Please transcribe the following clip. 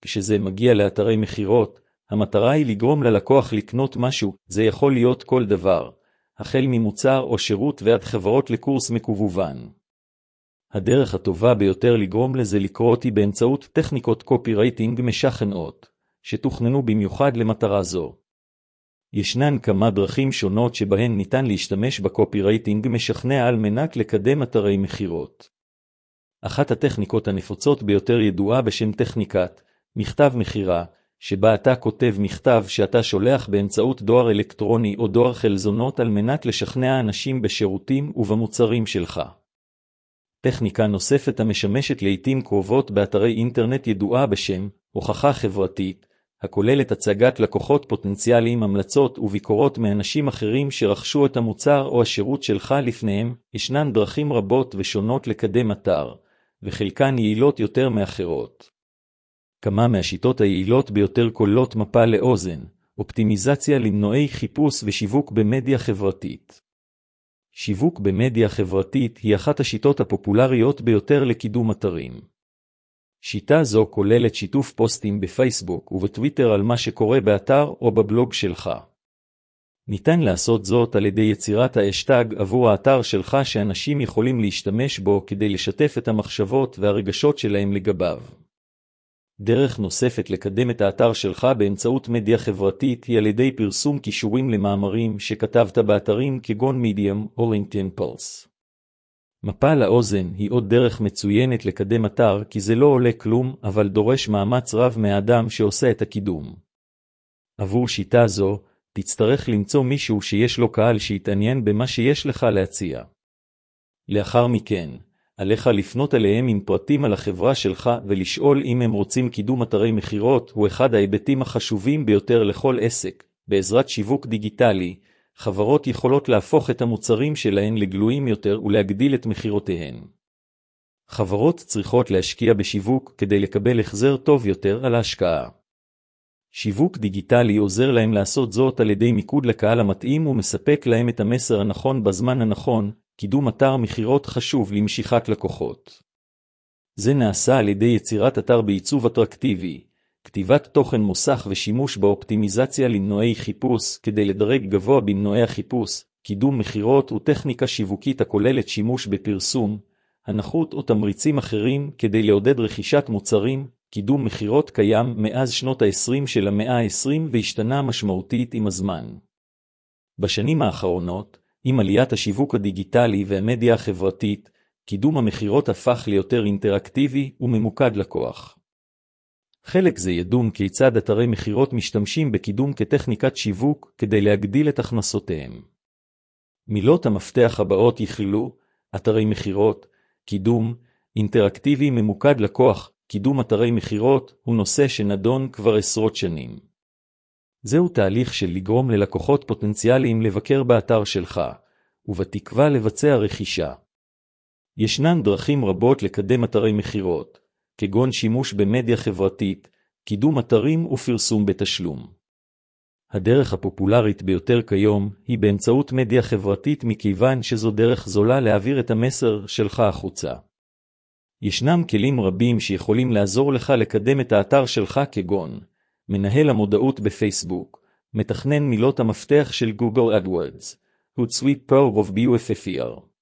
כשזה מגיע לאתרי מחירות, המטרה היא לגרום ללקוח לקנות משהו. זה יכול להיות כל דבר, החל ממוצר או שירות ועד חברות לקורס מקוון. הדרך הטובה ביותר לגרום לזה לקרות היא באמצעות טכניקות קופירייטינג משכנעות, שתוכננו במיוחד למטרה זו. ישנן כמה דרכים שונות שבהן ניתן להשתמש בקופירייטינג משכנע על מנת לקדם אתרי מחירות. אחת הטכניקות הנפוצות ביותר ידועה בשם טכניקת מכתב מחירה, שבה אתה כותב מכתב שאתה שולח באמצעות דואר אלקטרוני או דואר חלזונות על מנת לשכנע אנשים בשירותים ובמוצרים שלך. טכניקה נוספת המשמשת לעתים קרובות באתרי אינטרנט ידועה בשם הוכחה חברתית, הכוללת הצגת לקוחות פוטנציאליים, המלצות וביקורות מאנשים אחרים שרכשו את המוצר או השירות שלך לפניהם. ישנן דרכים רבות ושונות לקדם אתר, וחלקן יעילות יותר מאחרות. כמה מהשיטות היעילות ביותר כוללות מפה לאוזן, אופטימיזציה למנועי חיפוש ושיווק במדיה חברתית. שיווק במדיה חברתית היא אחת השיטות הפופולריות ביותר לקידום אתרים. שיטה זו כוללת שיתוף פוסטים בפייסבוק ובטוויטר על מה שקורה באתר או בבלוג שלך. ניתן לעשות זאת על ידי יצירת האשטג עבור האתר שלך שאנשים יכולים להשתמש בו כדי לשתף את המחשבות והרגשות שלהם לגביו. דרך נוספת לקדם את האתר שלך באמצעות מדיה חברתית היא על ידי פרסום קישורים למאמרים שכתבת באתרים כגון מידיום או לינקדאין פולס. מפה לאוזן היא עוד דרך מצוינת לקדם אתר, כי זה לא עולה כלום, אבל דורש מאמץ רב מהאדם שעושה את הקידום. עבור שיטה זו, תצטרך למצוא מישהו שיש לו קהל שיתעניין במה שיש לך להציע. לאחר מכן, עליך לפנות אליהם עם פרטים על החברה שלך ולשאול אם הם רוצים קידום אתרי מחירות. הוא אחד ההיבטים החשובים ביותר לכל עסק. בעזרת שיווק דיגיטלי, חברות יכולות להפוך את המוצרים שלהן לגלויים יותר ולהגדיל את מחירותיהן. חברות צריכות להשקיע בשיווק כדי לקבל החזר טוב יותר על ההשקעה. שיווק דיגיטלי עוזר להם לעשות זאת על ידי מיקוד לקהל המתאים ומספק להם את המסר הנכון בזמן הנכון. קידום אתר מחירות חשוב למשיכת לקוחות. זה נעשה על ידי יצירת אתר בעיצוב אטרקטיבי, כתיבת תוכן מוסך ושימוש באופטימיזציה למנועי חיפוש כדי לדרג גבוה במנועי החיפוש. קידום מחירות הוא טכניקה שיווקית הכוללת שימוש בפרסום, הנחות או תמריצים אחרים כדי לעודד רכישת מוצרים. קידום מחירות קיים מאז שנות ה-20 של המאה ה-20 והשתנה משמעותית עם הזמן. בשנים האחרונות, עם עליית השיווק הדיגיטלי והמדיה החברתית, קידום המחירות הפך ליותר אינטראקטיבי וממוקד לקוח. חלק זה ידום כיצד אתרי מחירות משתמשים בקידום כטכניקת שיווק כדי להגדיל את הכנסותיהם. מילות המפתח הבאות יכללו: אתרי מחירות, קידום, אינטראקטיבי ממוקד לקוח. קידום אתרי מחירות הוא נושא שנדון כבר עשרות שנים. זהו תהליך של לגרום ללקוחות פוטנציאליים לבקר באתר שלך, ובתקווה לבצע רכישה. ישנן דרכים רבות לקדם אתרי מחירות, כגון שימוש במדיה חברתית, קידום אתרים ופרסום בתשלום. הדרך הפופולרית ביותר כיום היא באמצעות מדיה חברתית, מכיוון שזו דרך זולה להעביר את המסר שלך החוצה. ישנם כלים רבים שיכולים לעזור לך לקדם את האתר שלך, כגון מנהל המודעות בפייסבוק, מתכנן מילות המפתח של גוגל אדוורדס, Hootsuite Power of BUFFR.